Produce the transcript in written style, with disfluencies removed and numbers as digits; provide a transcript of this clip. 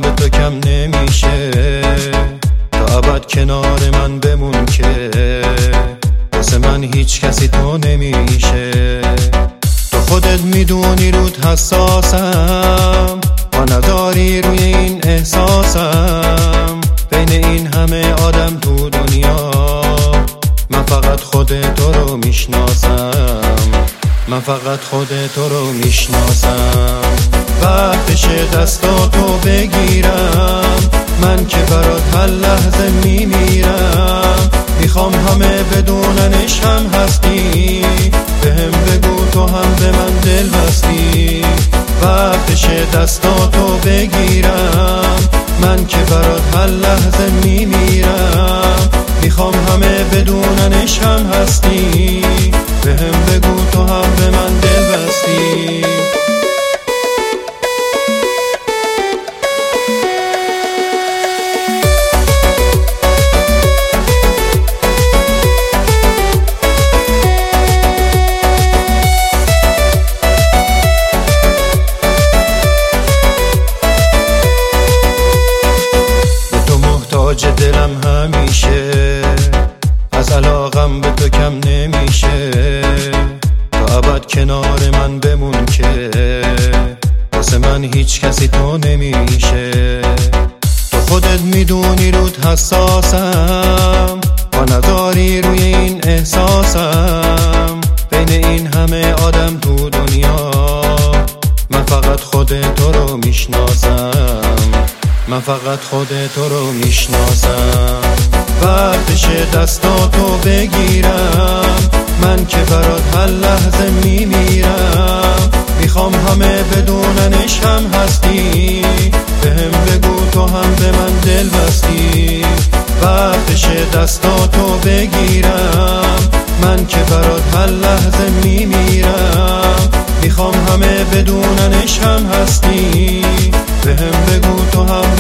غم به تو کم نمیشه، تا ابد کنار من بمون که واسه من هیچ کسی تو نمیشه. تو خودت میدونی رود حساسم، ما نداری روی این احساسم. بین این همه آدم تو دنیا من فقط خود تو رو میشناسم، من فقط خود تو رو میشناسم. وقتشه دستاتو بگیرم، من که برات هر لحظه میمیرم. میخوام همه بدوننش هم هستی، بهم بگو تو هم به من دل بستی. وقتشه دستاتو بگیرم، من که برات هر لحظه میمیرم. میخوام همه بدوننش هم هستی، بهم بگو تو هم به من دل بستی. دلم همیشه از علاقم به تو کم نمیشه، تا ابد کنار من بمون که واسه من هیچ کسی تو نمیشه. تو خودت میدونی رود حساسم، با نداری روی این احساسم. بین این همه آدم تو دنیا من فقط خود تو رو میشناسم، من فقط خود تو رو میشناسم. وقتشه دستاتو بگیرم، من که برات هر لحظه میمیرم. میخوام همه بدوننش هم هستی، بهم بگو تو هم به من دل بستی. وقتشه دستاتو بگیرم، من که برات هر لحظه میمیرم. میخوام همه بدوننش هم هستی، بهم بگو تو هم